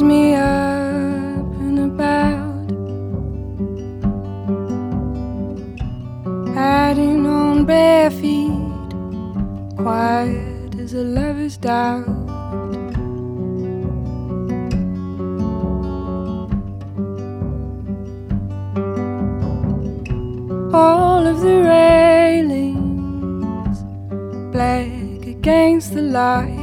shows me up and about, padding on bare feet, quiet as a lover's doubt. All of the railings black against the light,